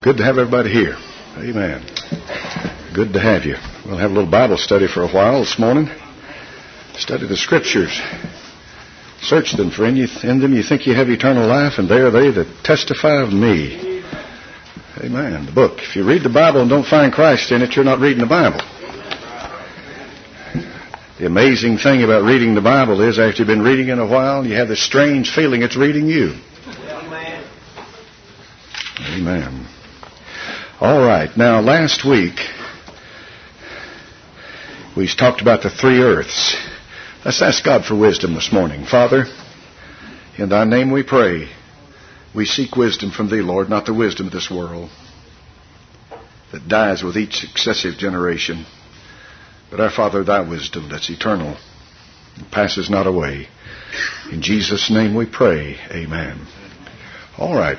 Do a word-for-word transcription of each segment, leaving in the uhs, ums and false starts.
Good to have everybody here. Amen. Good to have you. We'll have a little Bible study for a while this morning. Study the Scriptures. Search them, for in, you, in them you think you have eternal life, and they are they that testify of me. Amen. The book. If you read the Bible and don't find Christ in it, you're not reading the Bible. The amazing thing about reading the Bible is after you've been reading it a while, you have this strange feeling it's reading you. Amen. Amen. All right. Now, last week, we talked about the three earths. Let's ask God for wisdom this morning. Father, in thy name we pray. We seek wisdom from thee, Lord, not the wisdom of this world that dies with each successive generation, but our Father, thy wisdom that's eternal and passes not away. In Jesus' name we pray. Amen. All right.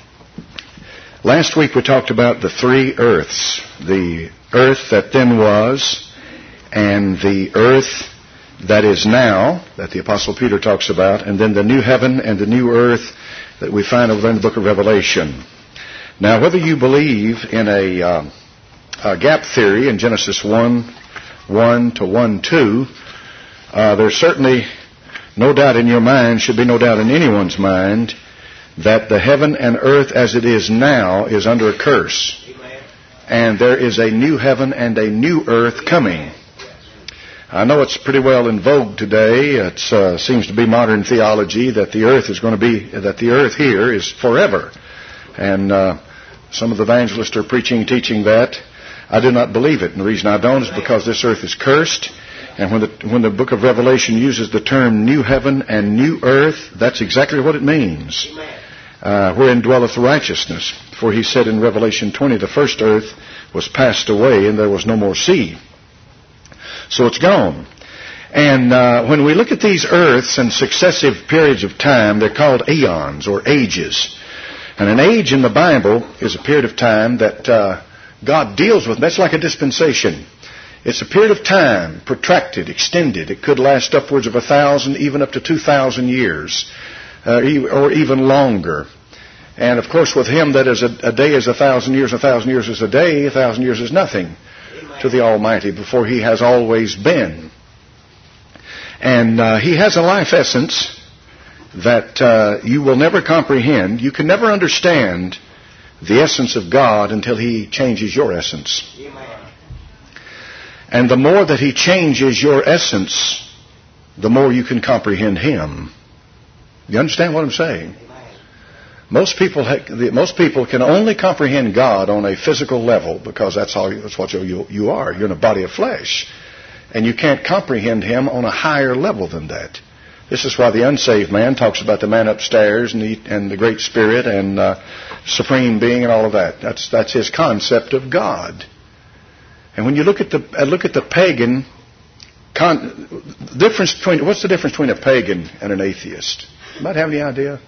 Last week we talked about the three earths. The earth that then was, and the earth that is now, that the Apostle Peter talks about, and then the new heaven and the new earth that we find over there in the book of Revelation. Now, whether you believe in a, uh, a gap theory in Genesis one, one to one, two, uh, there's certainly no doubt in your mind, should be no doubt in anyone's mind, that the heaven and earth as it is now is under a curse. Amen. And there is a new heaven and a new earth coming. I know it's pretty well in vogue today. It uh, seems to be modern theology that the earth is going to be, that the earth here is forever. And uh, some of the evangelists are preaching, teaching that. I do not believe it. And the reason I don't is because this earth is cursed. And when the, when the book of Revelation uses the term new heaven and new earth, that's exactly what it means. Uh, wherein dwelleth righteousness. For he said in Revelation twenty, the first earth was passed away and there was no more sea. So it's gone. And uh, when we look at these earths in successive periods of time, they're called aeons or ages. And an age in the Bible is a period of time that uh, God deals with. That's like a dispensation. It's a period of time, protracted, extended. It could last upwards of a thousand, even up to two thousand years. Uh, or even longer. And of course with him that is a, a day is a thousand years, a thousand years is a day, a thousand years is nothing. Amen. To the Almighty, before he has always been. And uh, he has a life essence that uh, you will never comprehend. You can never understand the essence of God until he changes your essence. Amen. And the more that he changes your essence, the more you can comprehend him. You understand what I'm saying? Most people, most people can only comprehend God on a physical level because that's all. That's what you, you are. You're in a body of flesh, and you can't comprehend Him on a higher level than that. This is why the unsaved man talks about the man upstairs and the, and the Great Spirit and uh, Supreme Being and all of that. That's that's his concept of God. And when you look at the uh, look at the pagan, con, difference between what's the difference between a pagan and an atheist? Anybody have any idea?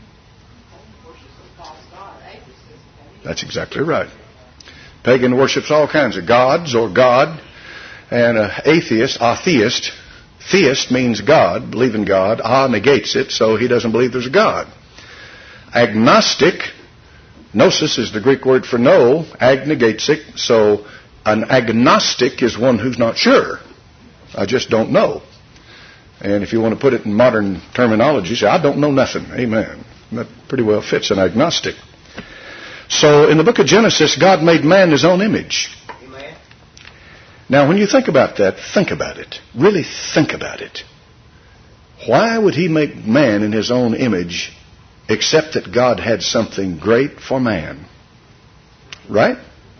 That's exactly right. Pagan worships all kinds of gods or God. And an atheist, atheist, theist means God, believe in God. Ah negates it, so he doesn't believe there's a God. Agnostic, gnosis is the Greek word for no, ag negates it, so an agnostic is one who's not sure. I just don't know. And if you want to put it in modern terminology, say, I don't know nothing. Amen. That pretty well fits an agnostic. So in the book of Genesis, God made man in His own image. Amen. Now when you think about that, think about it. Really think about it. Why would He make man in His own image except that God had something great for man? Right?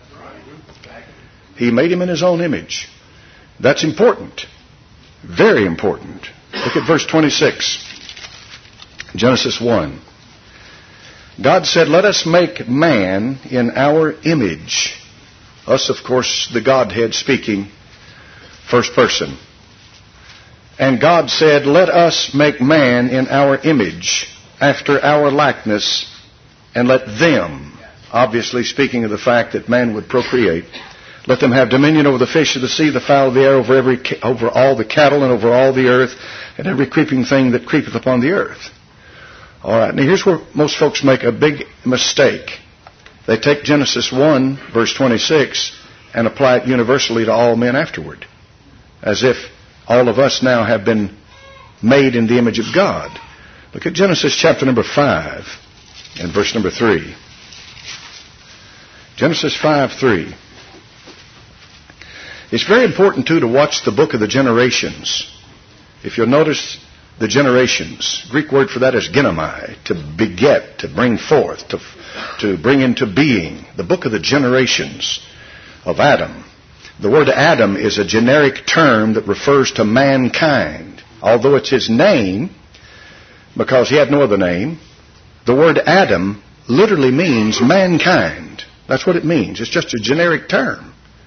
He made him in His own image. That's important. Very important. Look at verse twenty-six. Genesis one. God said, let us make man in our image. Us, of course, the Godhead speaking, first person. And God said, let us make man in our image, after our likeness, and let them, obviously speaking of the fact that man would procreate, let them have dominion over the fish of the sea, the fowl of the air, over every, over all the cattle, and over all the earth, and every creeping thing that creepeth upon the earth. All right, now here's where most folks make a big mistake. They take Genesis one, verse twenty-six, and apply it universally to all men afterward, as if all of us now have been made in the image of God. Look at Genesis chapter number five and verse number three. Genesis five, three. It's very important, too, to watch the book of the generations. If you'll notice the generations, Greek word for that is genomai, to beget, to bring forth, to, to bring into being. The book of the generations of Adam. The word Adam is a generic term that refers to mankind. Although it's his name, because he had no other name, the word Adam literally means mankind. That's what it means. It's just a generic term.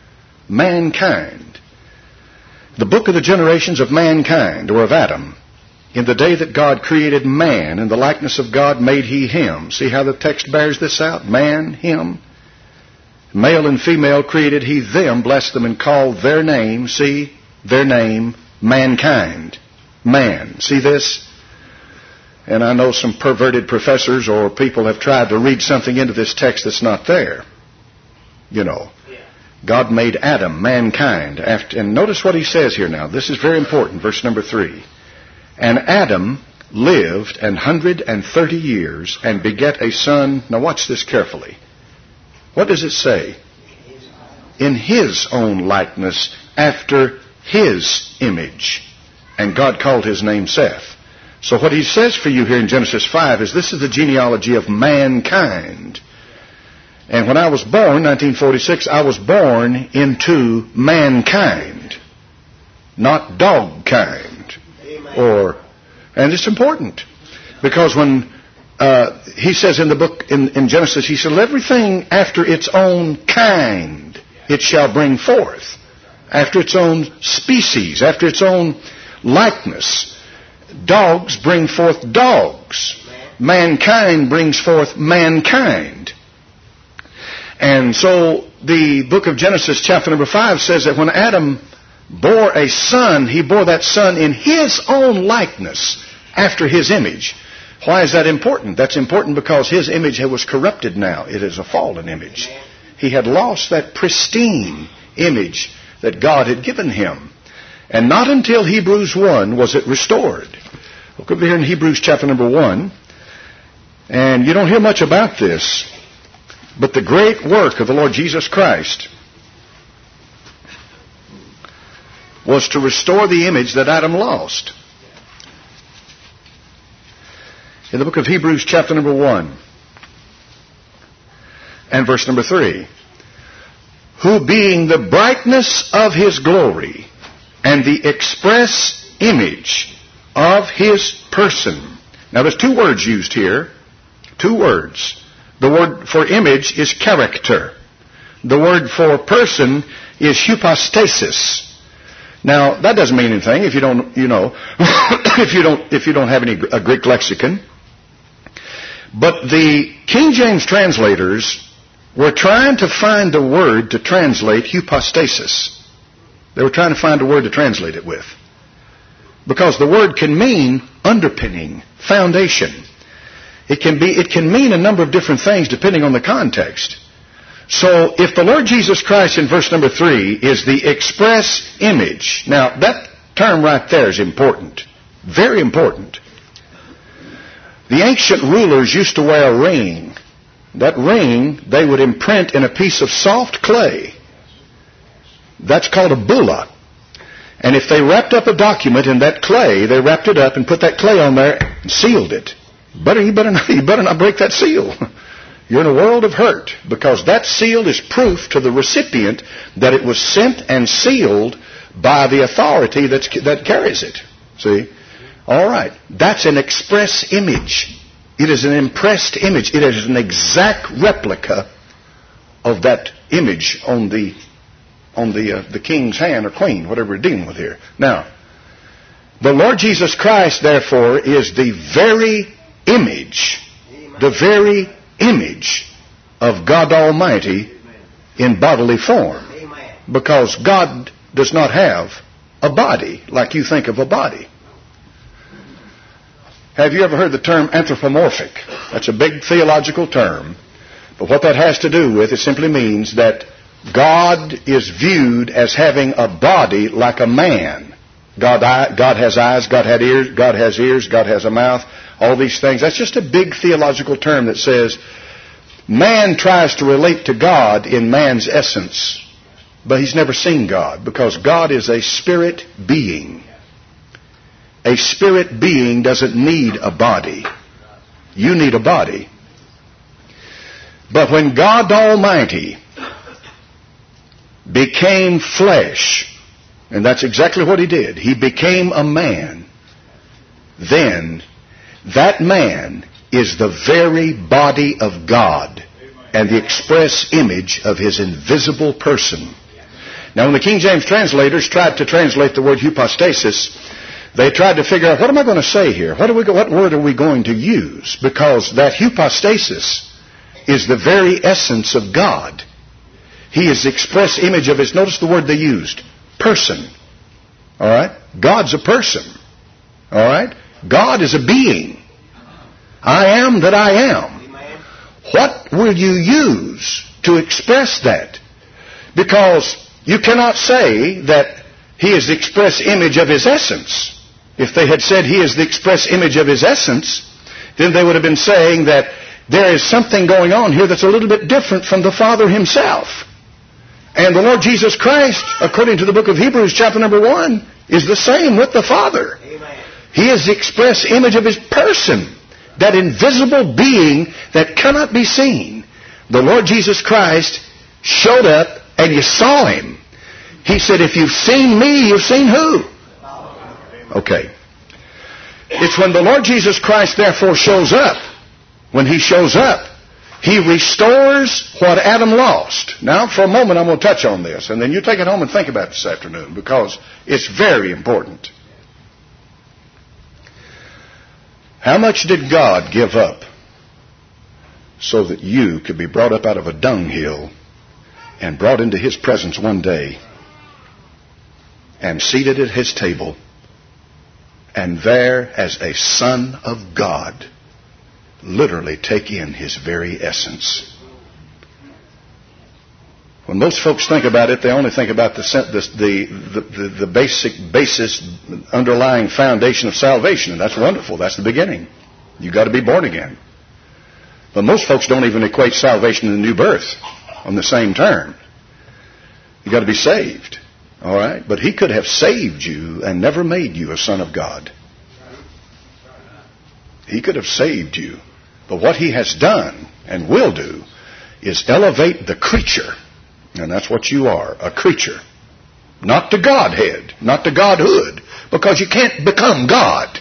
Mankind. The book of the generations of mankind, or of Adam. In the day that God created man, in the likeness of God made he him. See how the text bears this out? Man, him. Male and female created he them, blessed them, and called their name, see, their name, mankind. Man. See this? And I know some perverted professors or people have tried to read something into this text that's not there. You know. God made Adam, mankind. After, and notice what he says here now. This is very important. Verse number three. And Adam lived an hundred and thirty years and begat a son. Now watch this carefully. What does it say? In his own likeness, after his image. And God called his name Seth. So what he says for you here in Genesis five is this is the genealogy of mankind. And when I was born, nineteen forty-six, I was born into mankind, not dog kind. Or, and it's important because when uh, he says in the book in, in Genesis, he said, "Everything after its own kind it shall bring forth, after its own species, after its own likeness." Dogs bring forth dogs. Mankind brings forth mankind. And so the book of Genesis chapter number five says that when Adam bore a son, he bore that son in his own likeness, after his image. Why is that important? That's important because his image was corrupted now. It is a fallen image. He had lost that pristine image that God had given him. And not until Hebrews one was it restored. Look over here in Hebrews chapter number one. And you don't hear much about this. But the great work of the Lord Jesus Christ was to restore the image that Adam lost. In the book of Hebrews chapter number one and verse number three. Who being the brightness of his glory and the express image of his person. Now there's two words used here. Two words. The word for image is character. The word for person is hypostasis. Now that doesn't mean anything if you don't, you know, if you don't, if you don't have any a Greek lexicon. But the King James translators were trying to find a word to translate hypostasis. They were trying to find a word to translate it with, because the word can mean underpinning, foundation. It can be, it can mean a number of different things depending on the context. So if the Lord Jesus Christ in verse number three is the express image, now that term right there is important, very important. The ancient rulers used to wear a ring. That ring they would imprint in a piece of soft clay. That's called a bulla. And if they wrapped up a document in that clay, they wrapped it up and put that clay on there and sealed it. But you better not, you better not break that seal. You're in a world of hurt, because that seal is proof to the recipient that it was sent and sealed by the authority that's, that carries it. See? All right. That's an express image. It is an impressed image. It is an exact replica of that image on the on the uh, the king's hand or queen, whatever we're dealing with here. Now, the Lord Jesus Christ, therefore, is the very image, the very image of God Almighty in bodily form. Because God does not have a body like you think of a body. Have you ever heard the term anthropomorphic? That's a big theological term. But what that has to do with, it simply means that God is viewed as having a body like a man. God, God has eyes, God had ears, God has ears, God has a mouth, all these things. That's just a big theological term that says man tries to relate to God in man's essence, but he's never seen God, because God is a spirit being. A spirit being doesn't need a body. You need a body. But when God Almighty became flesh, and that's exactly what He did, He became a man, then that man is the very body of God and the express image of His invisible person. Now, when the King James translators tried to translate the word hypostasis, they tried to figure out, what am I going to say here? What, are we, what word are we going to use? Because that hypostasis is the very essence of God. He is the express image of His, notice the word they used, person. All right? God's a person. All right? God is a being. I am that I am. What will you use to express that? Because you cannot say that He is the express image of His essence. If they had said He is the express image of His essence, then they would have been saying that there is something going on here that's a little bit different from the Father Himself. And the Lord Jesus Christ, according to the book of Hebrews, chapter number one, is the same with the Father. Amen. He is the express image of His person, that invisible being that cannot be seen. The Lord Jesus Christ showed up and you saw Him. He said, if you've seen me, you've seen who? Okay. It's when the Lord Jesus Christ therefore shows up, when He shows up, He restores what Adam lost. Now, for a moment, I'm going to touch on this, and then you take it home and think about it this afternoon, because it's very important. How much did God give up so that you could be brought up out of a dunghill and brought into His presence one day and seated at His table, and there, as a Son of God, literally take in His very essence? When most folks think about it, they only think about the the the, the basic basis, underlying foundation of salvation, and that's wonderful. That's the beginning. You've got to be born again. But most folks don't even equate salvation and the new birth on the same term. You've got to be saved. All right? But He could have saved you and never made you a son of God. He could have saved you. But what He has done and will do is elevate the creature. And that's what you are, a creature. Not the Godhead, not the Godhood, because you can't become God.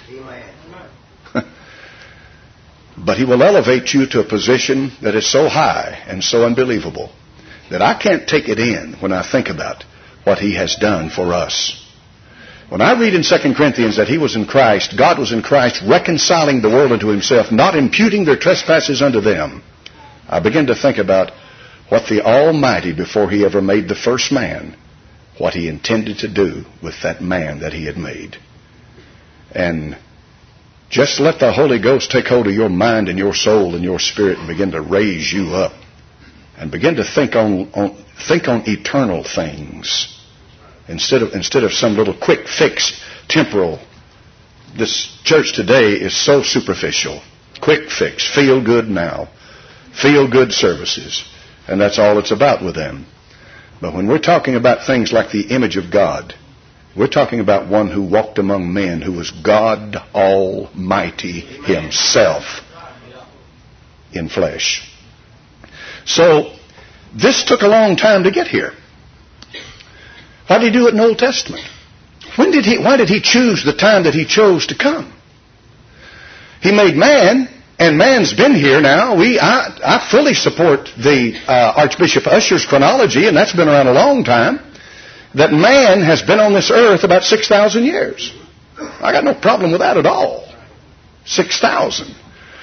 But He will elevate you to a position that is so high and so unbelievable that I can't take it in when I think about what He has done for us. When I read in Second Corinthians that He was in Christ, God was in Christ reconciling the world unto Himself, not imputing their trespasses unto them, I begin to think about what the Almighty, before He ever made the first man, what He intended to do with that man that He had made. And just let the Holy Ghost take hold of your mind and your soul and your spirit and begin to raise you up. And begin to think on, on think on eternal things. Instead of instead of some little quick fix, temporal. This church today is so superficial. Quick fix, feel good now. Feel good services. And that's all it's about with them. But when we're talking about things like the image of God, we're talking about one who walked among men, who was God Almighty Himself in flesh. So, this took a long time to get here. Why did He do it in the Old Testament? When did He, why did He choose the time that He chose to come? He made man, and man's been here now. We, I, I fully support the uh, Archbishop Usher's chronology, and that's been around a long time, that man has been on this earth about six thousand years. I got no problem with that at all. six thousand.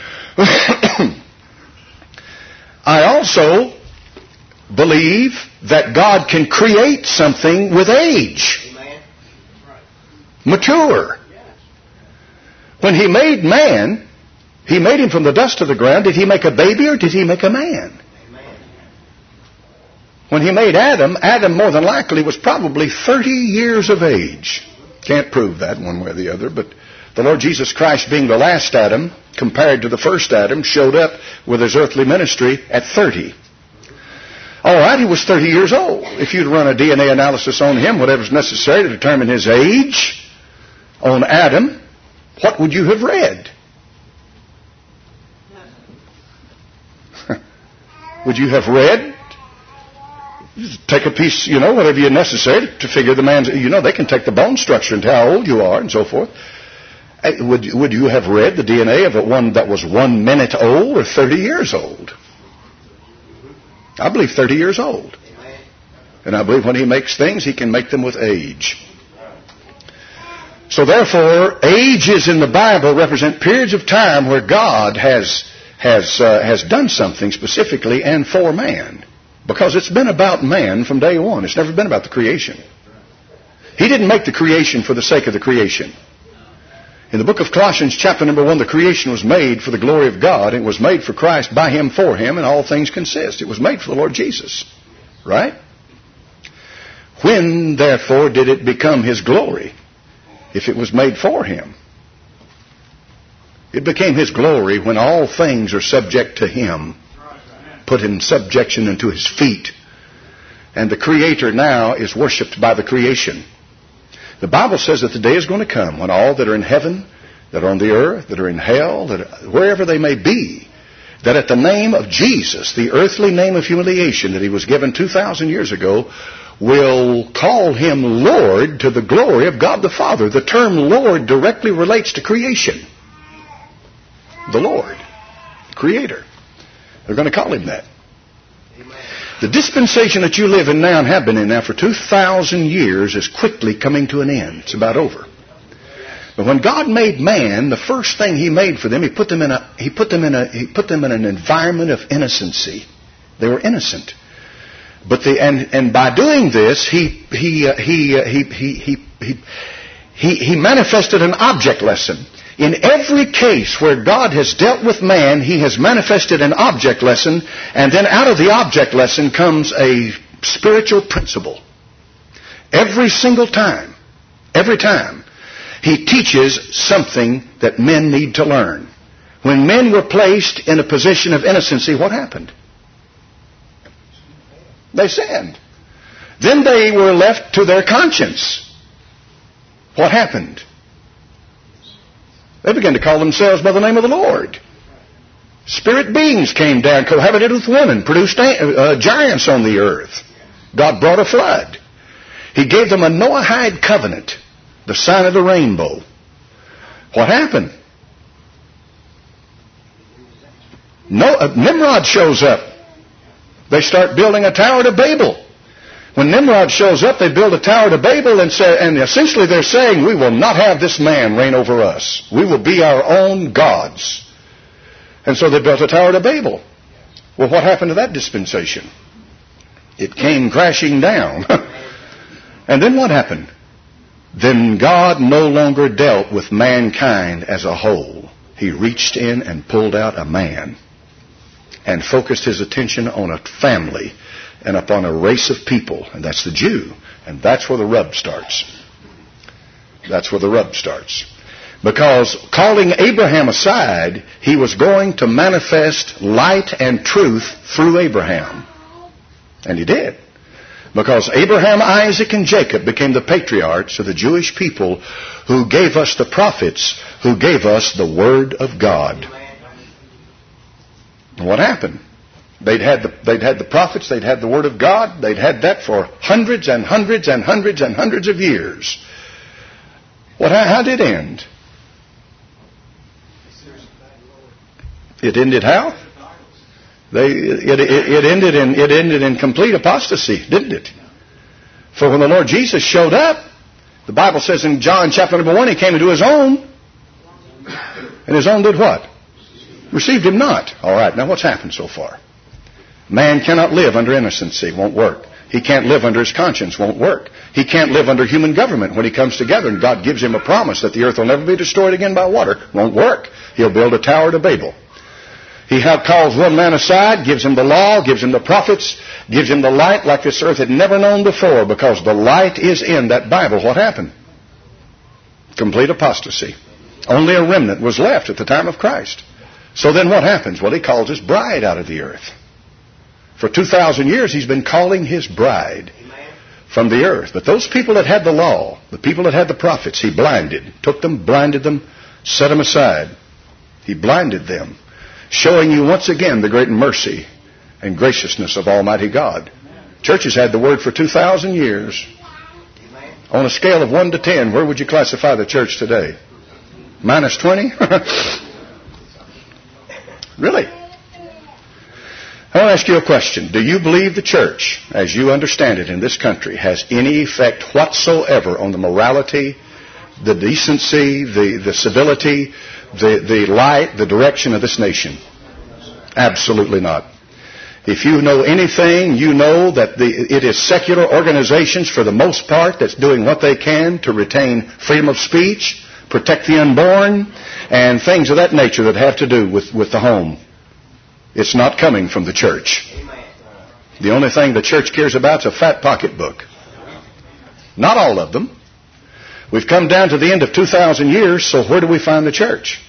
I also believe that God can create something with age. Mature. When He made man, He made him from the dust of the ground. Did He make a baby or did He make a man? When he made Adam, Adam more than likely was probably thirty years of age. Can't prove that one way or the other, but the Lord Jesus Christ, being the last Adam, compared to the first Adam, showed up with his earthly ministry at thirty. All right, he was thirty years old. If you'd run a D N A analysis on him, whatever's necessary to determine his age on Adam, what would you have read? Would you have read? Take a piece, you know, whatever you necessary to figure the man's, you know, they can take the bone structure and tell how old you are and so forth. Would, would you have read the D N A of a one that was one minute old or thirty years old? I believe thirty years old. And I believe when he makes things, he can make them with age. So therefore, ages in the Bible represent periods of time where God has has uh, has done something specifically and for man. Because it's been about man from day one. It's never been about the creation. He didn't make the creation for the sake of the creation. In the book of Colossians, chapter number one, the creation was made for the glory of God. It was made for Christ, by Him, for Him, and all things consist. It was made for the Lord Jesus. Right? When, therefore, did it become His glory? If it was made for Him. It became His glory when all things are subject to Him. Put in subjection unto His feet. And the Creator now is worshipped by the creation. The Bible says that the day is going to come when all that are in heaven, that are on the earth, that are in hell, that are, wherever they may be, that at the name of Jesus, the earthly name of humiliation that He was given two thousand years ago, will call Him Lord to the glory of God the Father. The term Lord directly relates to creation. The Lord, Creator. They're going to call Him that. Amen. The dispensation that you live in now and have been in now for two thousand years is quickly coming to an end. It's about over. But when God made man, the first thing He made for them, He put them in a He put them in a He put them in an environment of innocency. They were innocent. But the and and by doing this, He He uh, He, uh, he He He He He He manifested an object lesson. In every case where God has dealt with man, He has manifested an object lesson, and then out of the object lesson comes a spiritual principle. Every single time, every time, He teaches something that men need to learn. When men were placed in a position of innocency, what happened? They sinned. Then they were left to their conscience. What happened? They began to call themselves by the name of the Lord. Spirit beings came down, cohabited with women, produced uh, giants on the earth. God brought a flood. He gave them a Noahide covenant, the sign of the rainbow. What happened? No, uh, Nimrod shows up. They start building a tower to Babel. When Nimrod shows up, they build a tower to Babel and say, and essentially they're saying, we will not have this man reign over us. We will be our own gods. And so they built a tower to Babel. Well, what happened to that dispensation? It came crashing down. And then what happened? Then God no longer dealt with mankind as a whole. He reached in and pulled out a man and focused His attention on a family and upon a race of people, and that's the Jew. And that's where the rub starts. That's where the rub starts. Because calling Abraham aside, He was going to manifest light and truth through Abraham. And He did. Because Abraham, Isaac, and Jacob became the patriarchs of the Jewish people who gave us the prophets, who gave us the Word of God. And what happened? They'd had the, they'd had the prophets, they'd had the Word of God, they'd had that for hundreds and hundreds and hundreds and hundreds of years. What, how, how did it end? It ended how? They, it, it, it ended in it ended in complete apostasy, didn't it? For when the Lord Jesus showed up, the Bible says in John chapter number one, He came into His own, and His own did what? Received Him not. All right, now what's happened so far? Man cannot live under innocency. Won't work. He can't live under his conscience. Won't work. He can't live under human government when he comes together and God gives him a promise that the earth will never be destroyed again by water. Won't work. He'll build a tower to Babel. He calls one man aside, gives him the law, gives him the prophets, gives him the light like this earth had never known before, because the light is in that Bible. What happened? Complete apostasy. Only a remnant was left at the time of Christ. So then what happens? Well, he calls his bride out of the earth. For two thousand years he's been calling his bride from the earth. But those people that had the law, the people that had the prophets, he blinded, took them, blinded them, set them aside. He blinded them, showing you once again the great mercy and graciousness of Almighty God. Church has had the Word for two thousand years. On a scale of one to ten, where would you classify the church today? Minus twenty? Really? I want to ask you a question. Do you believe the church, as you understand it in this country, has any effect whatsoever on the morality, the decency, the, the civility, the, the light, the direction of this nation? Absolutely not. If you know anything, you know that the, it is secular organizations, for the most part, that's doing what they can to retain freedom of speech, protect the unborn, and things of that nature that have to do with, with the home. It's not coming from the church. The only thing the church cares about is a fat pocketbook. Not all of them. We've come down to the end of two thousand years, so where do we find the church?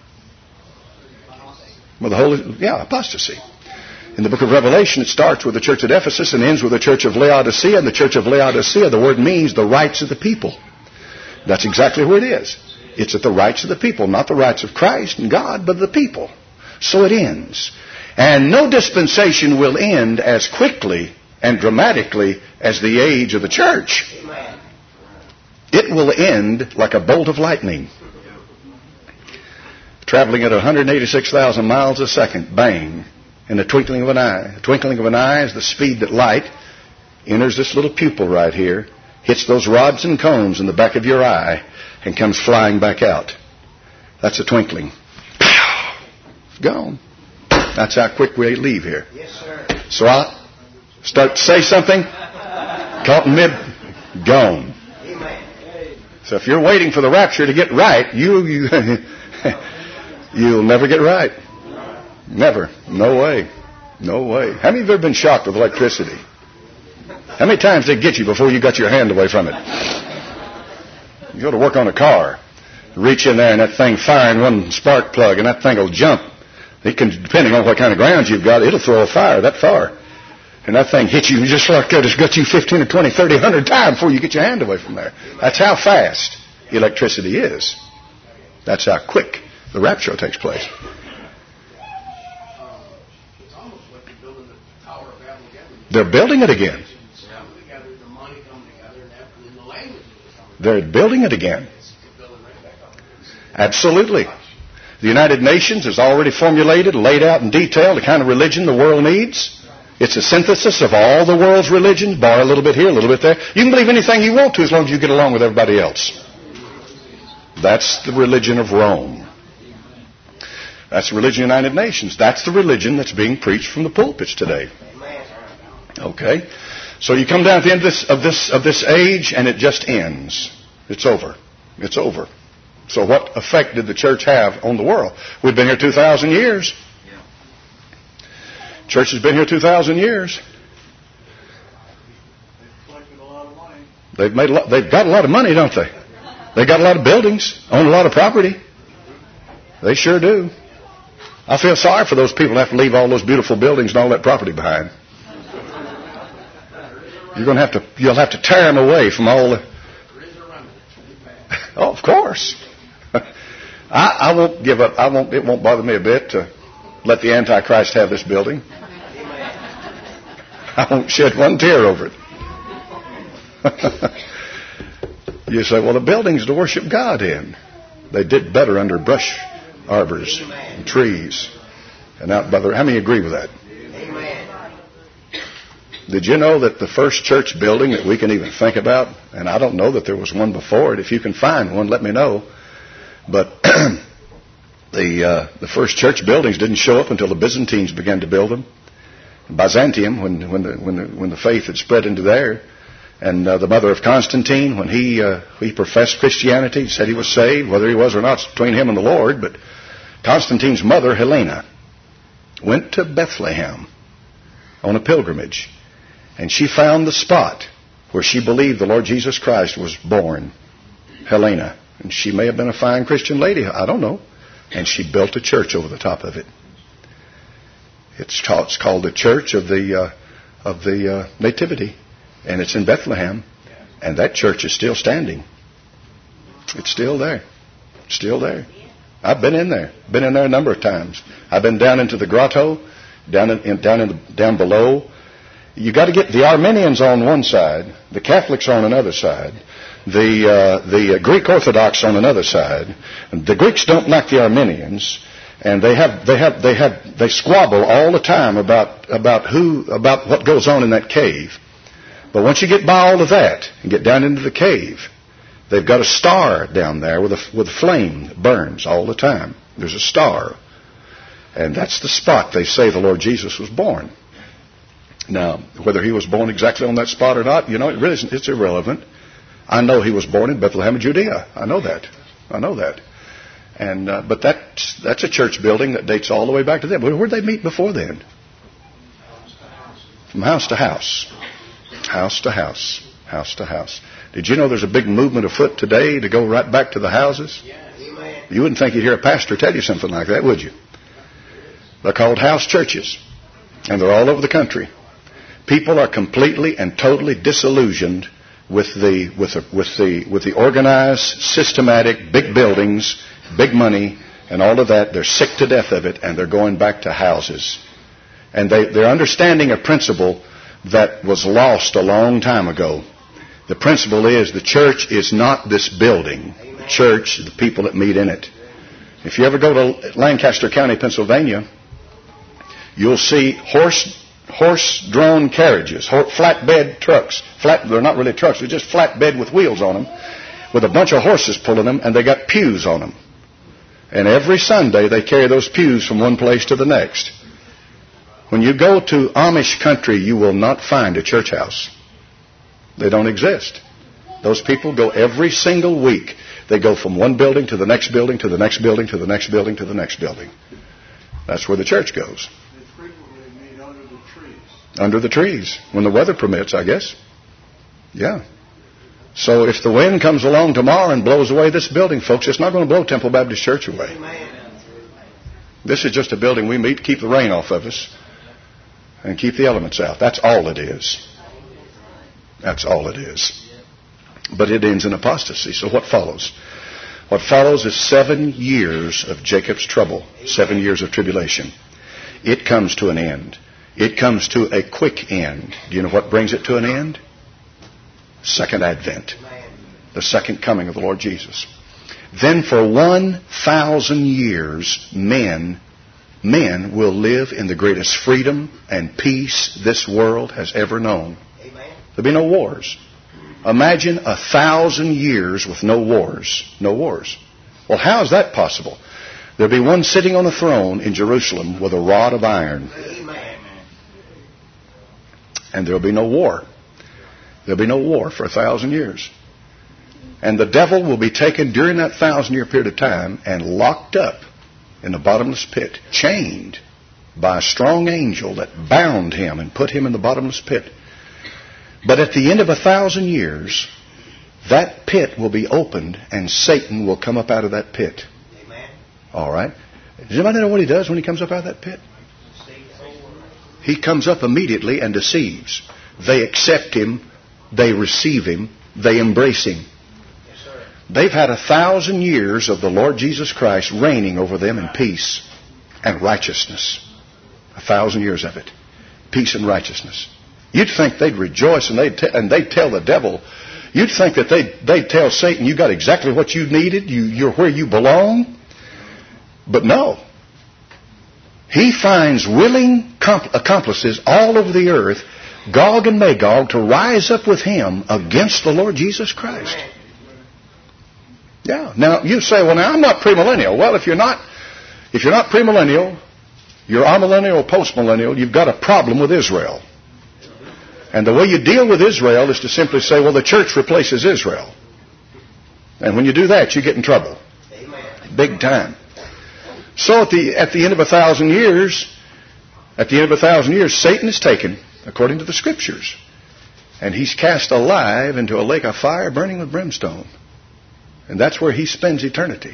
Well, the whole, yeah, apostasy. In the book of Revelation, it starts with the church at Ephesus and ends with the church of Laodicea. And the church of Laodicea, the word means the rights of the people. That's exactly where it is. It's at the rights of the people, not the rights of Christ and God, but the people. So it ends. And no dispensation will end as quickly and dramatically as the age of the church. It will end like a bolt of lightning. Traveling at one hundred eighty-six thousand miles a second, bang, in the twinkling of an eye. The twinkling of an eye is the speed that light enters this little pupil right here, hits those rods and cones in the back of your eye, and comes flying back out. That's a twinkling. It's gone. That's how quick we leave here. Yes, sir. So I start to say something, caught in mid, gone. Amen. So if you're waiting for the rapture to get right, you, you you'll never get right. Never. No way. No way. How many of you have ever been shocked with electricity? How many times did it get you before you got your hand away from it? You go to work on a car, reach in there and that thing firing one spark plug and that thing will jump. It can, depending on what kind of ground you've got, it'll throw a fire that far. And that thing hits you just like that. It's got you fifteen or twenty, thirty, one hundred times before you get your hand away from there. That's how fast electricity is. That's how quick the rapture takes place. They're building it again. They're building it again. Absolutely. The United Nations has already formulated, laid out in detail the kind of religion the world needs. It's a synthesis of all the world's religions, bar a little bit here, a little bit there. You can believe anything you want to as long as you get along with everybody else. That's the religion of Rome. That's the religion of the United Nations. That's the religion that's being preached from the pulpits today. Okay? So you come down at the end of this, of this, of this age and it just ends. It's over. It's over. So what effect did the church have on the world? We've been here two thousand years. Church has been here two thousand years. They've made a lot, they've got a lot of money, don't they? They got a lot of buildings, own a lot of property. They sure do. I feel sorry for those people who have to leave all those beautiful buildings and all that property behind. You're going to have to, you'll have to tear them away from all the. Oh, of course. I, I won't give up. I won't. It won't bother me a bit to let the Antichrist have this building. I won't shed one tear over it. You say, well, the building's to worship God in. They did better under brush arbors and trees and out by the. How many agree with that? Did you know that the first church building that we can even think about, and I don't know that there was one before it. If you can find one, let me know. But the uh, the first church buildings didn't show up until the Byzantines began to build them. Byzantium, when when the when the when the faith had spread into there, and uh, the mother of Constantine, when he uh, he professed Christianity, said he was saved, whether he was or not, it's between him and the Lord. But Constantine's mother, Helena, went to Bethlehem on a pilgrimage, and she found the spot where she believed the Lord Jesus Christ was born, Helena. And she may have been a fine Christian lady, I don't know. And she built a church over the top of it. It's called, it's called the Church of the uh, of the uh, Nativity, and it's in Bethlehem, and that church is still standing. It's still there, still there. I've been in there, been in there a number of times. I've been down into the grotto, down in, in down in the, down below. You got to get the Armenians on one side, the Catholics on another side, the uh, the Greek Orthodox on another side. The Greeks don't like the Armenians, and they have they have they have they squabble all the time about about who about what goes on in that cave. But once you get by all of that and get down into the cave, they've got a star down there with a with a flame that burns all the time. There's a star, and that's the spot they say the Lord Jesus was born. Now, whether he was born exactly on that spot or not, you know, it really isn't, it's irrelevant. I know he was born in Bethlehem of Judea. I know that. I know that. And uh, but that's that's a church building that dates all the way back to them. Where'd they meet before then? From house to house, house to house, house to house. Did you know there's a big movement afoot today to go right back to the houses? You wouldn't think you'd hear a pastor tell you something like that, would you? They're called house churches, and they're all over the country. People are completely and totally disillusioned with the with the with the with the organized, systematic, big buildings, big money, and all of that. They're sick to death of it, and they're going back to houses. And they, they're understanding a principle that was lost a long time ago. The principle is the church is not this building. The church is the people that meet in it. If you ever go to Lancaster County, Pennsylvania, you'll see horse horse-drawn carriages, flatbed trucks. Flat, they're not really trucks, they're just flatbed with wheels on them, with a bunch of horses pulling them, and they got pews on them. And every Sunday they carry those pews from one place to the next. When you go to Amish country, you will not find a church house. They don't exist. Those people go every single week. They go from one building to the next building, to the next building, to the next building, to the next building. That's where the church goes. Under the trees, when the weather permits, I guess. Yeah. So if the wind comes along tomorrow and blows away this building, folks, it's not going to blow Temple Baptist Church away. This is just a building we meet to keep the rain off of us and keep the elements out. That's all it is. That's all it is. But it ends in apostasy. So what follows? What follows is seven years of Jacob's trouble, seven years of tribulation. It comes to an end. It comes to a quick end. Do you know what brings it to an end? Second Advent. The second coming of the Lord Jesus. Then for one thousand years, men, men will live in the greatest freedom and peace this world has ever known. There'll be no wars. Imagine a thousand years with no wars. No wars. Well, how is that possible? There'll be one sitting on a throne in Jerusalem with a rod of iron. And there'll be no war. There'll be no war for a thousand years. And the devil will be taken during that thousand year period of time and locked up in the bottomless pit, chained by a strong angel that bound him and put him in the bottomless pit. But at the end of a thousand years, that pit will be opened and Satan will come up out of that pit. Amen. All right. Does anybody know what he does when he comes up out of that pit? He comes up immediately and deceives. They accept him. They receive him. They embrace him. Yes, sir. They've had a thousand years of the Lord Jesus Christ reigning over them in peace and righteousness. A thousand years of it. Peace and righteousness. You'd think they'd rejoice and they'd, t- and they'd tell the devil, you'd think that they'd, they'd tell Satan, you got exactly what you needed. You, you're where you belong. But no. He finds willing accomplices all over the earth, Gog and Magog, to rise up with him against the Lord Jesus Christ. Yeah. Now, you say, well, now, I'm not premillennial. Well, if you're not, if you're not premillennial, you're amillennial or postmillennial, you've got a problem with Israel. And the way you deal with Israel is to simply say, well, the church replaces Israel. And when you do that, you get in trouble. Big time. So at the at the end of a thousand years, At the end of a thousand years, Satan is taken, according to the Scriptures, and he's cast alive into a lake of fire burning with brimstone. And that's where he spends eternity.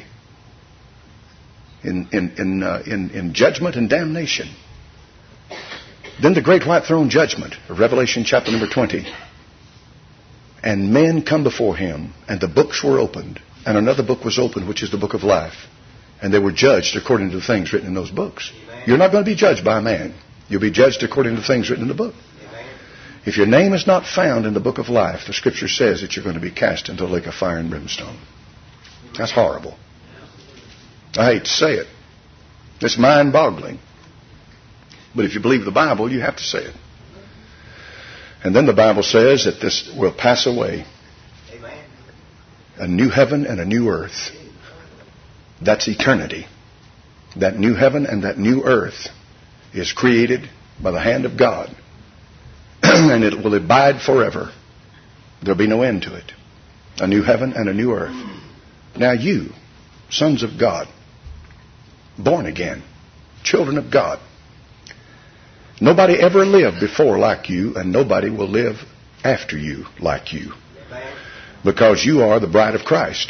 In, in, in, uh, in, in judgment and damnation. Then the great white throne judgment of Revelation chapter number twenty. And men come before him, and the books were opened, and another book was opened, which is the book of life. And they were judged according to the things written in those books. Amen. You're not going to be judged by a man. You'll be judged according to the things written in the book. Amen. If your name is not found in the book of life, the Scripture says that you're going to be cast into a lake of fire and brimstone. That's horrible. I hate to say it. It's mind-boggling. But if you believe the Bible, you have to say it. And then the Bible says that this will pass away. Amen. A new heaven and a new earth. That's eternity. That new heaven and that new earth is created by the hand of God. And it will abide forever. There'll be no end to it. A new heaven and a new earth. Now you, sons of God, born again, children of God, nobody ever lived before like you, and nobody will live after you like you. Because you are the bride of Christ.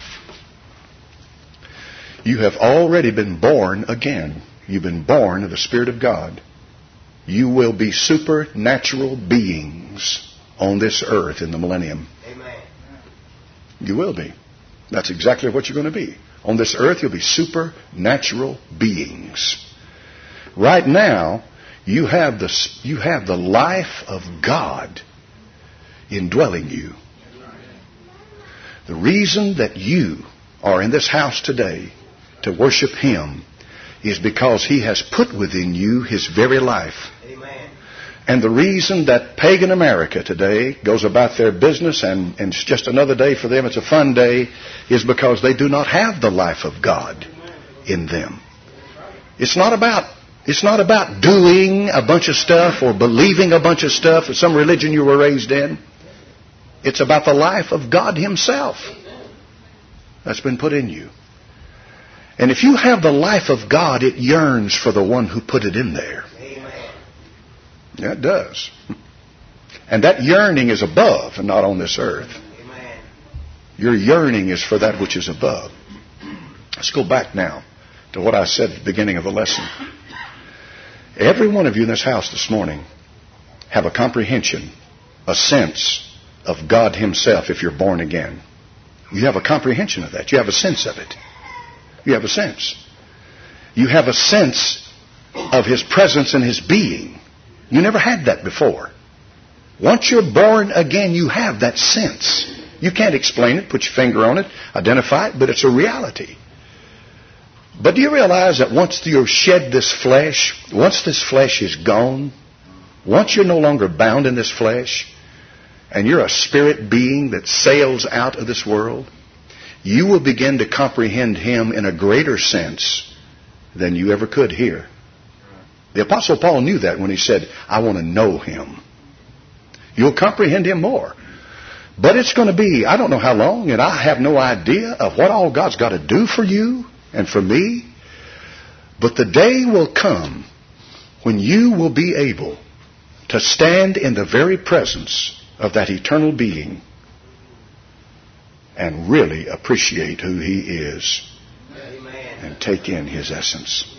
You have already been born again. You've been born of the Spirit of God. You will be supernatural beings on this earth in the millennium. Amen. You will be. That's exactly what you're going to be. On this earth, you'll be supernatural beings. Right now, you have the, you have the life of God indwelling you. The reason that you are in this house today to worship Him is because He has put within you His very life. Amen. And the reason that pagan America today goes about their business and, and it's just another day for them, it's a fun day, is because they do not have the life of God in them. It's not about it's not about doing a bunch of stuff or believing a bunch of stuff or some religion you were raised in. It's about the life of God Himself that's been put in you. And if you have the life of God, it yearns for the one who put it in there. Amen. Yeah, it does. And that yearning is above and not on this earth. Amen. Your yearning is for that which is above. Let's go back now to what I said at the beginning of the lesson. Every one of you in this house this morning have a comprehension, a sense of God Himself if you're born again. You have a comprehension of that. You have a sense of it. You have a sense. You have a sense of His presence and His being. You never had that before. Once you're born again, you have that sense. You can't explain it, put your finger on it, identify it, but it's a reality. But do you realize that once you shed this flesh, once this flesh is gone, once you're no longer bound in this flesh, and you're a spirit being that sails out of this world, you will begin to comprehend Him in a greater sense than you ever could here. The Apostle Paul knew that when he said, I want to know Him. You'll comprehend Him more. But it's going to be, I don't know how long, and I have no idea of what all God's got to do for you and for me. But the day will come when you will be able to stand in the very presence of that eternal being and really appreciate who He is. Amen. And take in His essence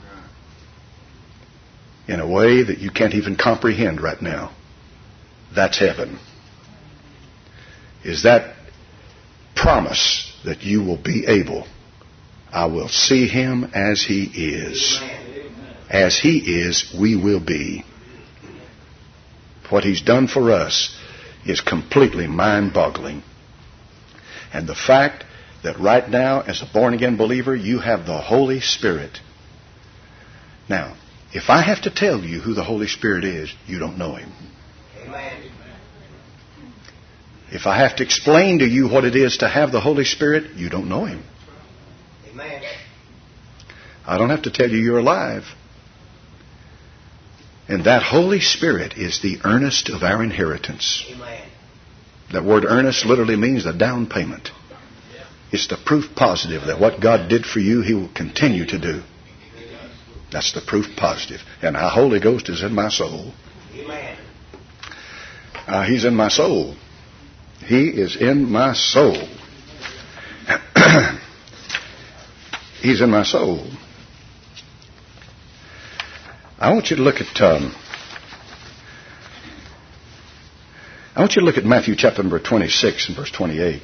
in a way that you can't even comprehend right now. That's heaven. Is that promise that you will be able, I will see Him as He is. As He is, we will be. What He's done for us is completely mind-boggling. And the fact that right now, as a born-again believer, you have the Holy Spirit. Now, if I have to tell you who the Holy Spirit is, you don't know Him. Amen. If I have to explain to you what it is to have the Holy Spirit, you don't know Him. Amen. I don't have to tell you you're alive. And that Holy Spirit is the earnest of our inheritance. Amen. That word earnest literally means a down payment. It's the proof positive that what God did for you, He will continue to do. That's the proof positive. And the Holy Ghost is in my soul. Amen. Uh, he's in my soul. He is in my soul. He's in my soul. I want you to look at um, I want you to look at Matthew chapter number twenty-six and verse twenty-eight.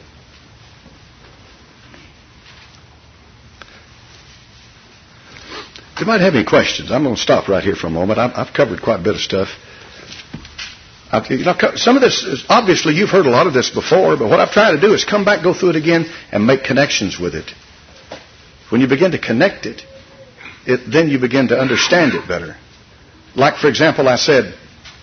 You might have any questions. I'm going to stop right here for a moment. I've, I've covered quite a bit of stuff. I've, you know, some of this is, obviously you've heard a lot of this before, but what I've tried to do is come back, go through it again, and make connections with it. When you begin to connect it, it then you begin to understand it better. Like, for example, I said,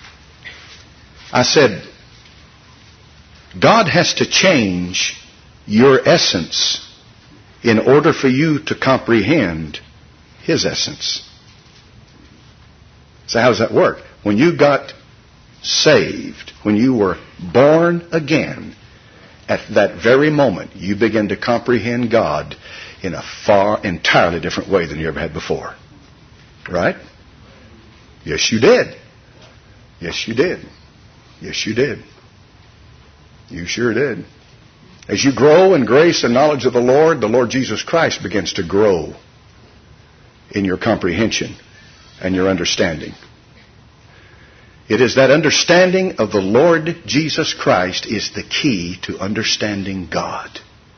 I said, God has to change your essence in order for you to comprehend His essence. So how does that work? When you got saved, when you were born again, at that very moment, you begin to comprehend God in a far, entirely different way than you ever had before. Right? Yes, you did. Yes, you did. Yes, you did. You sure did. As you grow in grace and knowledge of the Lord, the Lord Jesus Christ begins to grow in your comprehension and your understanding. It is that understanding of the Lord Jesus Christ is the key to understanding God.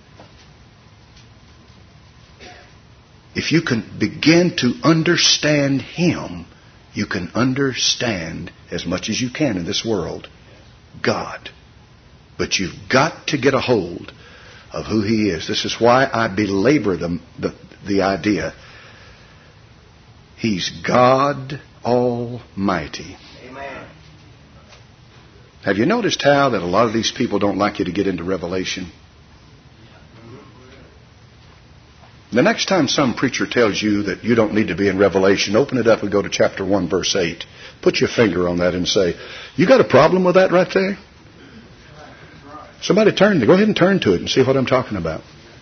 If you can begin to understand Him, you can understand as much as you can in this world God. But you've got to get a hold of who He is. This is why I belabor the, the, the idea. He's God Almighty. Amen. Have you noticed how that a lot of these people don't like you to get into Revelation? The next time some preacher tells you that you don't need to be in Revelation, open it up and go to chapter one, verse eight. Put your finger on that and say, you got a problem with that right there? Somebody turn, go ahead and turn to it and see what I'm talking about.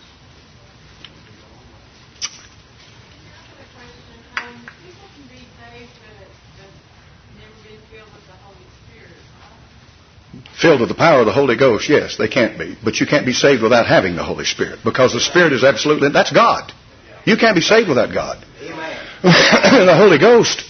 Filled with the power of the Holy Ghost, yes, they can't be. But you can't be saved without having the Holy Spirit. Because the Spirit is absolutely, that's God. You can't be saved without God. Amen. The Holy Ghost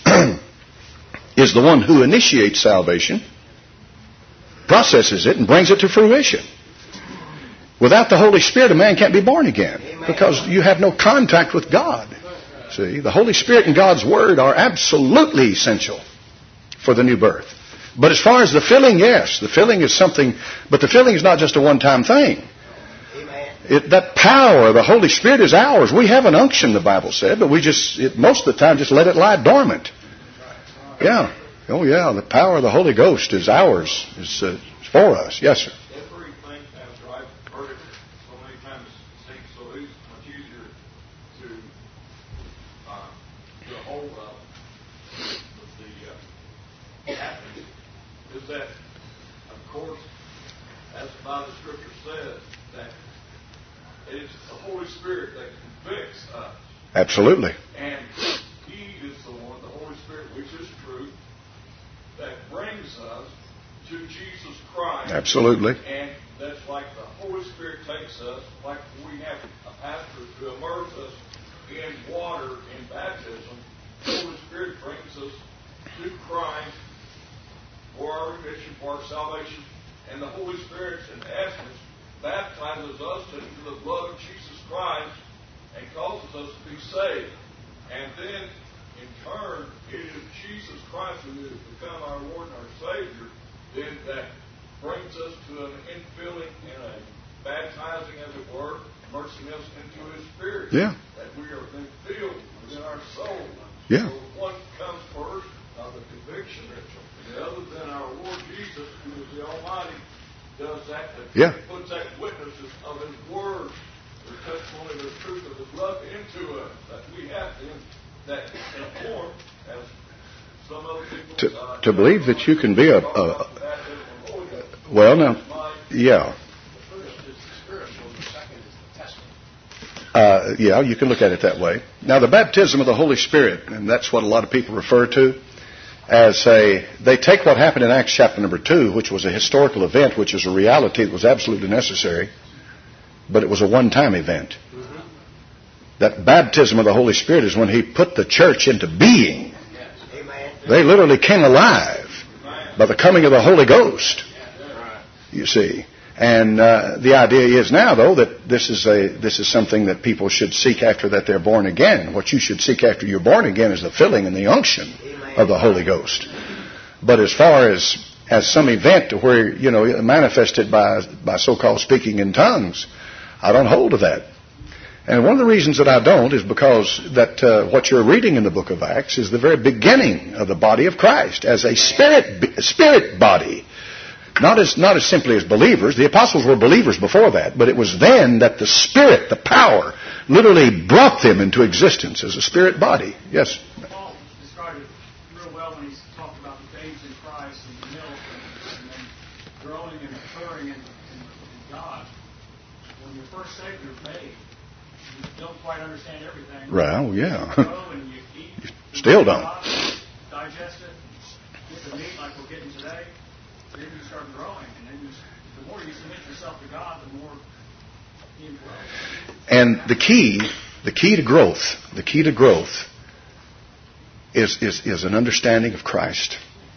is the one who initiates salvation, processes it, and brings it to fruition. Without the Holy Spirit, a man can't be born again. Amen. Because you have no contact with God. See, the Holy Spirit and God's Word are absolutely essential for the new birth. But as far as the filling, yes, the filling is something, but the filling is not just a one-time thing. Amen. It, that power, the Holy Spirit is ours. We have an unction, the Bible said, but we just, it, most of the time, just let it lie dormant. Yeah. Oh, yeah, the power of the Holy Ghost is ours. It's uh, for us. Yes, sir. Everything, Pastor, I've heard it so many times, it seems so easy, much easier to uh, get a hold of the uh, happening. Is that, of course, as the Bible Scripture says, that it's the Holy Spirit that convicts us. Absolutely. And He is the one, the Holy Spirit, which is truth, that brings us to Jesus Christ. Absolutely. And that's like the Holy Spirit takes us, like we have a pastor to immerse us in water in baptism. The Holy Spirit brings us to Christ for our remission, for our salvation, and the Holy Spirit, in essence, baptizes us into the blood of Jesus Christ and causes us to be saved. And then, in turn, it is Jesus Christ who has become our Lord and our Savior, then that brings us to an infilling and a baptizing, as it were, immersing us into His Spirit. Yeah. That we are then filled within our soul. Yeah. So one comes first, uh, the conviction ritual. And other than our Lord Jesus, who is the Almighty, does that, that yeah. puts that witnesses of His Word, the testimony of the truth of His love into us, that we have in that inform as some other people. To, uh, to believe that you can be a, a well, now, yeah. The first is the spiritual, the second is the testimony. Uh, Uh, yeah, you can look at it that way. Now, the baptism of the Holy Spirit, and that's what a lot of people refer to as a, they take what happened in Acts chapter number two, which was a historical event, which is a reality that was absolutely necessary, but it was a one-time event. Mm-hmm. That baptism of the Holy Spirit is when He put the church into being. Yes. They literally came alive by the coming of the Holy Ghost, you see. And uh, the idea is now, though, that this is a this is something that people should seek after that they're born again. What you should seek after you're born again is the filling and the unction of the Holy Ghost. But as far as as some event where, you know, manifested by by so-called speaking in tongues, I don't hold to that. And one of the reasons that I don't is because that uh, what you're reading in the book of Acts is the very beginning of the body of Christ as a spirit spirit body. Not as not as simply as believers. The apostles were believers before that, but it was then that the Spirit, the power, literally brought them into existence as a spirit body. Yes? Paul described it real well when he talked about the babes in Christ and the milk and, and then growing and maturing in, in, in God. When you're first saved, you're babe. You don't quite understand everything. Well, yeah. You grow and you eat. You still don't. Digest it. Get the meat like we're getting today. Then you start growing, and then you, the more you submit yourself to God, the more He grows. And the key, the key to growth, the key to growth is, is, is an understanding of Christ.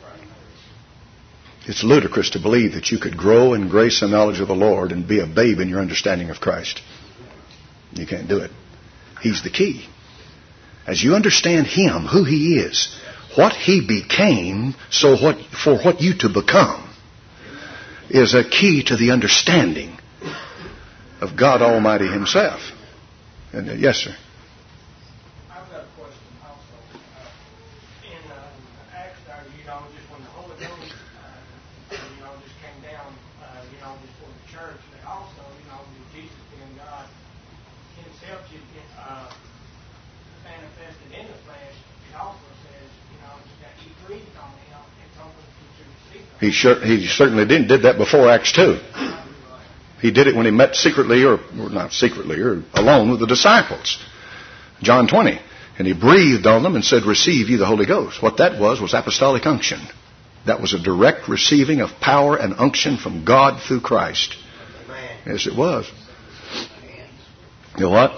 It's ludicrous to believe that you could grow in grace and knowledge of the Lord and be a babe in your understanding of Christ. You can't do it. He's the key. As you understand Him, who He is, what He became, so what for what you to become, is a key to the understanding of God Almighty Himself. And, uh, yes, sir. I've got a question also. Uh, in uh, Acts, uh, you know, just when the Holy Ghost, uh, you know, just came down, uh, you know, just for the church, but also, you know, with Jesus being God Himself, uh, manifested in the flesh, it also says, you know, that He breathed on Him and told Him to receive Him. He, sure, he certainly did, did that before Acts two. He did it when He met secretly, or, or not secretly, or alone with the disciples. John twenty. And He breathed on them and said, receive ye the Holy Ghost. What that was, was apostolic unction. That was a direct receiving of power and unction from God through Christ. Amen. Yes, it was. You know what?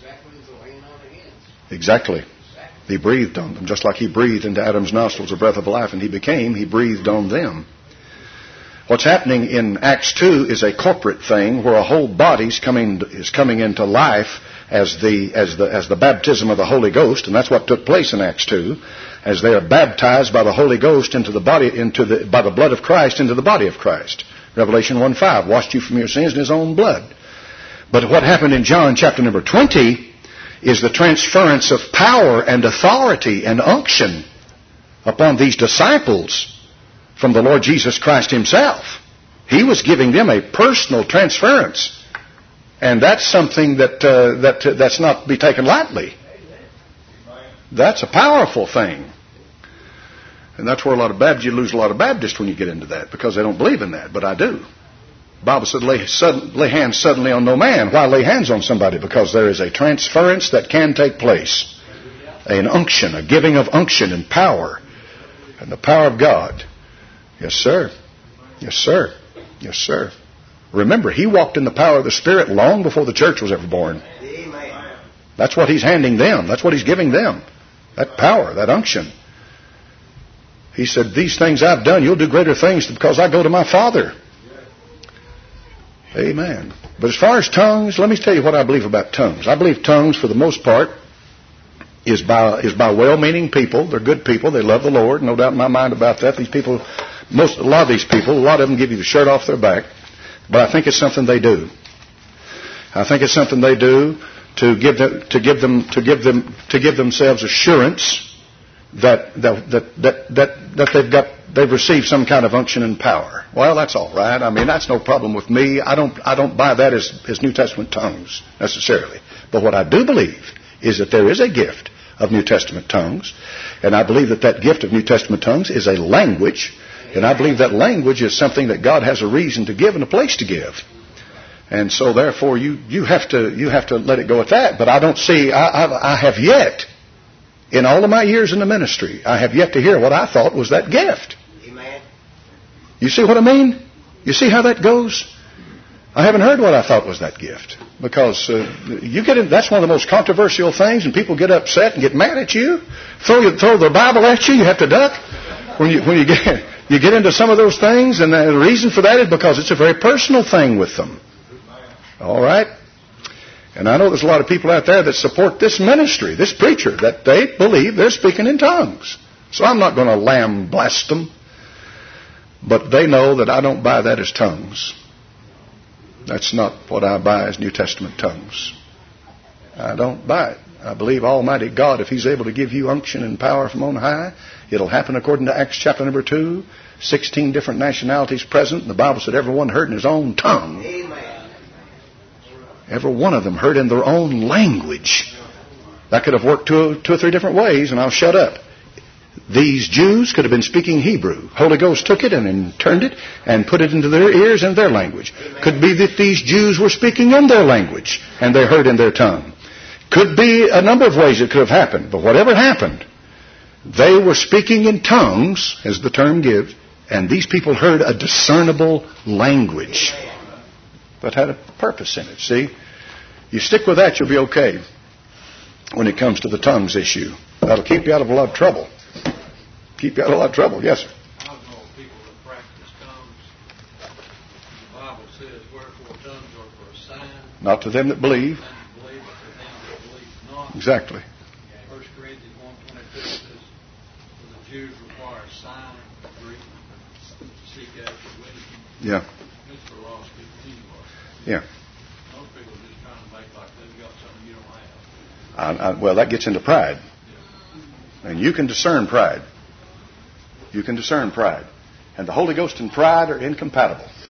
Exactly. He breathed on them, just like He breathed into Adam's nostrils a breath of life, and he became, He breathed on them. What's happening in Acts two is a corporate thing where a whole body's coming is coming into life as the as the as the baptism of the Holy Ghost, and that's what took place in Acts two, as they are baptized by the Holy Ghost into the body into the by the blood of Christ into the body of Christ. Revelation one five, washed you from your sins in His own blood. But what happened in John chapter number twenty is the transference of power and authority and unction upon these disciples from the Lord Jesus Christ Himself. He was giving them a personal transference. And that's something that uh, that uh, that's not to be taken lightly. That's a powerful thing. And that's where a lot of Baptists, you lose a lot of Baptists when you get into that, because they don't believe in that. But I do. The Bible said, lay, sudden, lay hands suddenly on no man. Why lay hands on somebody? Because there is a transference that can take place. An unction, a giving of unction and power. And the power of God. Yes, sir. Yes, sir. Yes, sir. Remember, He walked in the power of the Spirit long before the church was ever born. Amen. That's what He's handing them. That's what He's giving them. That power, that unction. He said, these things I've done, you'll do greater things because I go to my Father. Amen. But as far as tongues, let me tell you what I believe about tongues. I believe tongues, for the most part, is by is by well-meaning people. They're good people. They love the Lord. No doubt in my mind about that. These people, most a lot of these people, a lot of them give you the shirt off their back. But I think it's something they do. I think it's something they do to give them to give them to give them to give themselves assurance that that that that that, that they've got they've received some kind of unction and power. Well, that's all right. I mean, that's no problem with me. I don't I don't buy that as, as New Testament tongues necessarily. But what I do believe is that there is a gift of New Testament tongues, and I believe that that gift of New Testament tongues is a language, and I believe that language is something that God has a reason to give and a place to give. And so therefore you, you have to you have to let it go at that. But I don't see, I, I, I have yet, in all of my years in the ministry, I have yet to hear what I thought was that gift. Amen. You see what I mean? You see how that goes? I haven't heard what I thought was that gift. Because uh, you get in, that's one of the most controversial things, and people get upset and get mad at you. Throw you, throw the Bible at you, you have to duck. When you when you get you get into some of those things, and the reason for that is because it's a very personal thing with them. All right? And I know there's a lot of people out there that support this ministry, this preacher, that they believe they're speaking in tongues. So I'm not going to lamb blast them. But they know that I don't buy that as tongues. That's not what I buy as New Testament tongues. I don't buy it. I believe Almighty God, if He's able to give you unction and power from on high, it'll happen according to Acts chapter number two. Sixteen different nationalities present. And the Bible said everyone heard in his own tongue. Amen. Every one of them heard in their own language. That could have worked two, two or three different ways, and I'll shut up. These Jews could have been speaking Hebrew. Holy Ghost took it and then turned it and put it into their ears and their language. Could be that these Jews were speaking in their language and they heard in their tongue. Could be a number of ways it could have happened. But whatever happened, they were speaking in tongues, as the term gives, and these people heard a discernible language that had a purpose in it. See? You stick with that, you'll be okay when it comes to the tongues issue. That'll keep you out of a lot of trouble. Keep you out of a lot of trouble. Yes, sir. I know people that practice tongues. The Bible says, wherefore tongues are for a sign. Not to them that believe. And believe, but to them that believe not. Exactly. First Corinthians one twenty-two says, for the Jews require a sign of Greek to seek after wisdom. Yeah. It's for lost people anyway. Yeah. Most people are just trying to make like they've got something you don't have. I, I, well, that gets into pride. And you can discern pride. You can discern pride. And the Holy Ghost and pride are incompatible.